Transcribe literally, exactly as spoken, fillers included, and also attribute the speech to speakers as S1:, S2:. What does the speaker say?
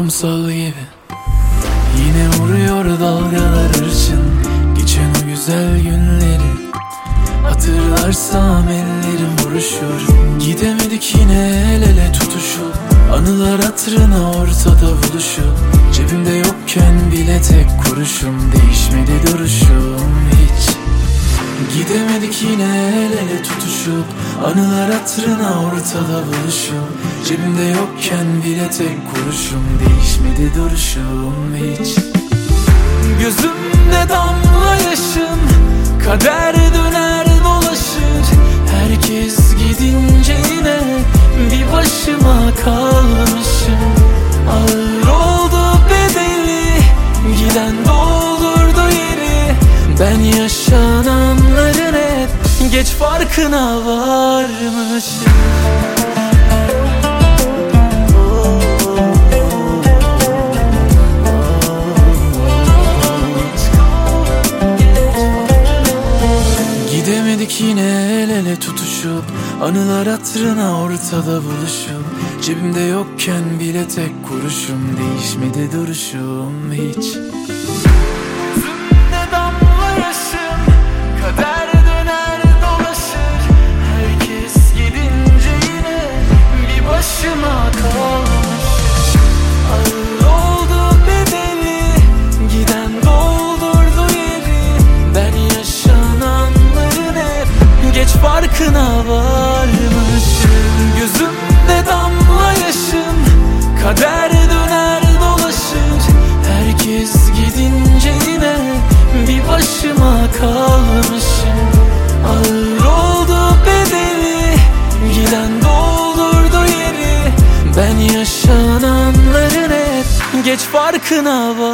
S1: kumsal gibi yine vuruyor dalgalar hırçın. Geçen o güzel günleri hatırlarsam ellerim vuruşur. Gidemedik yine el ele tutuşup, anılar hatırına ortada buluşup. Cebimde yokken bile tek kuruşum, değişmedi duruşum hiç. Gidemedik yine el ele tutuşup, anılar hatırına ortada buluşup. Cebimde yokken bile tek kuruşum, değişmedi duruşum hiç. Gözümde damla yaşım, kader döner dolaşır. Herkes gidince yine bir başıma kalmışım. Ağır oldu bedeli, giden doldurdu yeri. Ben yaşananların hep geç farkına varmışım. Gidemedik yine el ele tutuşup, anılar hatırına ortada buluşup. Cebimde yokken bile tek kuruşum, değişmedi duruşum hiç. Gözümde damla yaşım, kader döner dolaşır. Herkes gidince yine bir başıma kalmışım. Ağır oldu bedeli, giden doldurdu yeri. Ben yaşananların hep geç farkına varmışım. Gözümde damla yaşım, kader döner dolaşır. Herkes gidince yine bir başıma kalmışım. Ağır oldu bedeli, giden doldurdu yeri. Ben yaşananların hep geç farkına varmışım.